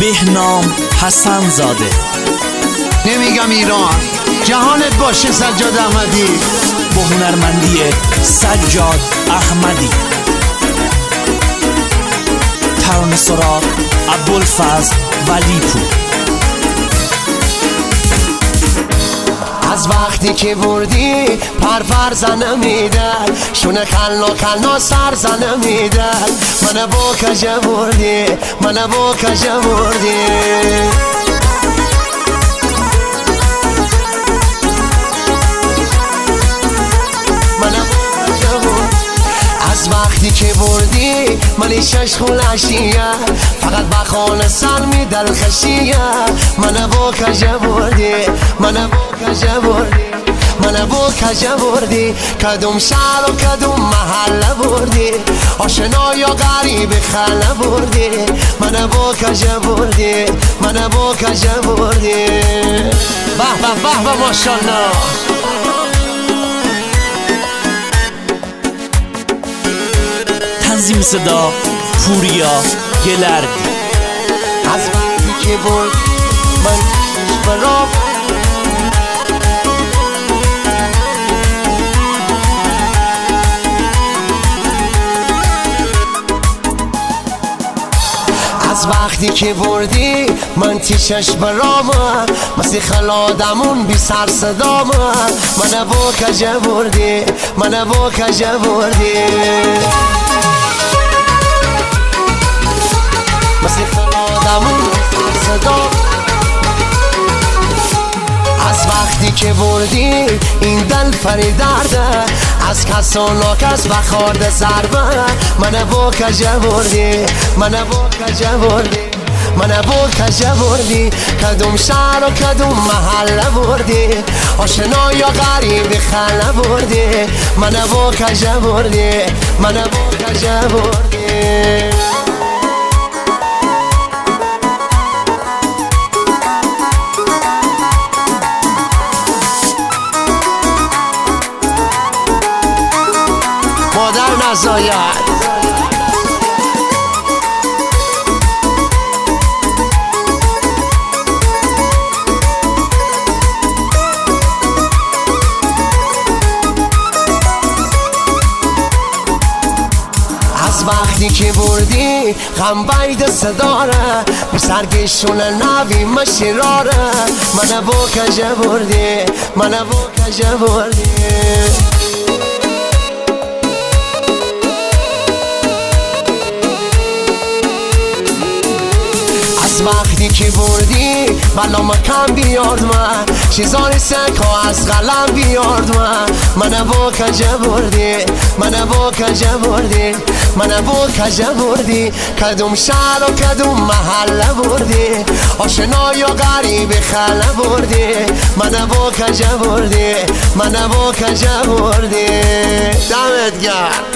بهنام حسن زاده. نمیگم ایران، جهانت باشه سجاد احمدی. با هنرمندی سجاد احمدی. ترانه سرا ابوالفضل ولیپور. از وقتی که بردی پر زنه میدن، شونه کلنا سر زنه میدن. منو با کجا بردی، منو با کجا بردی. از وقتی که بردی منی شش خولشیه، فقط بخانه سر می دل خشیه. منو با کجا بردی، منو با کجا بردی. منو با کجا بردی، کدوم شهر و کدوم محله بردی. آشنا یا غریب خله بردی. منو با کجا بردی، منو با کجا بردی. به به به به ماشاءالله. تنظیم صدا پوریا گلردی. از وقتی که بود من برام از وقتی که بردی من تیشش برام مثل خلادمون بی سر صدام. منو با کجا بردی، منو با کجا بردی. مثل خلادمون بی سر صدام. از وقتی که بردی این دل پری درده، از کس و ناکس بخارده ضربه. منو با کجا بردی، منو با کجا بردی. منو با کجا بردی، کدوم شهر و کدوم محله بردی. آشنا یا غریب خله بردی. منو با کجا بردی، منو با کجا بردی. مادر نزاید. از وقتی که بردی غم بید صداره، به سرگشون نوی مشیراره. منو با کجا بردی، منو با کجا بردی. از وقتی که بردی بلا مکم بیارد من، چیزانی سکا از قلم بیارد من. منو با کجا بردی، منو با کجا بردی. منو با کجا بردی، کدوم شهر و کدوم محله بردی. آشنا یا غریب خله بردی. منو با کجا بردی، منو با کجا بردی. دمت گرم.